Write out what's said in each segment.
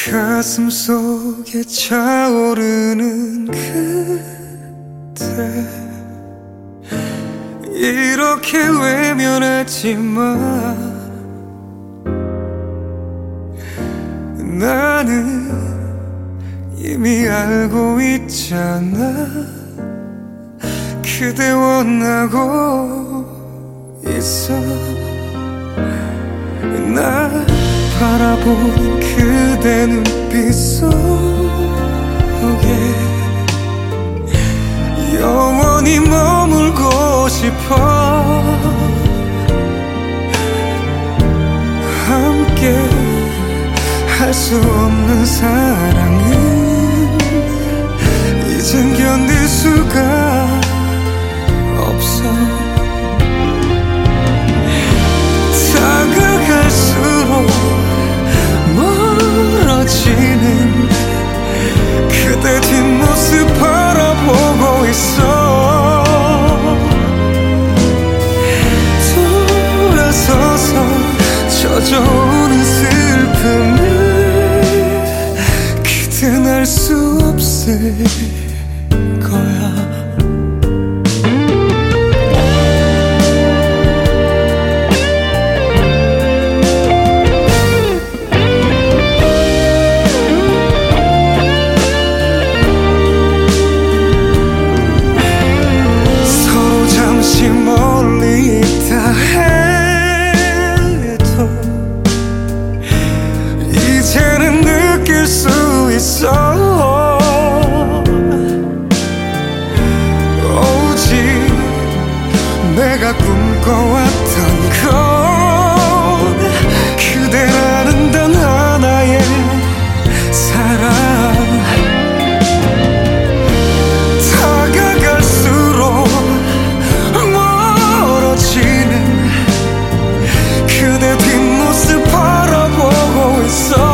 가슴 속에 차오르는 그대, 이렇게 외면하지만 나는 이미 알고 있잖아. 그대 원하고 있어. 나 바라보는 그대 눈빛 속에 영원히 머물고 싶어. 함께 할 수 없는 사랑은 이젠 견딜 수가 없어. 다가갈수록 멀어지는 그대 뒷모습 바라보고 있어. 돌아서서 젖어오는 슬픔을 그댄 알 수 없을 거야. 서로 잠시 멀리 있다 해도 이제는 느낄 수 있어. 오직 내가 꿈꿔왔던 건 그대라는 단 하나의 사랑. 다가갈수록 멀어지는 그대 뒷모습 바라보고 있어.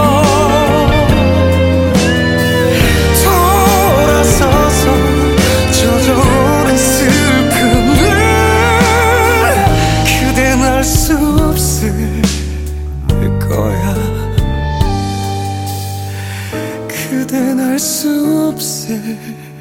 수 없을 거야. 그댄 알 수 없을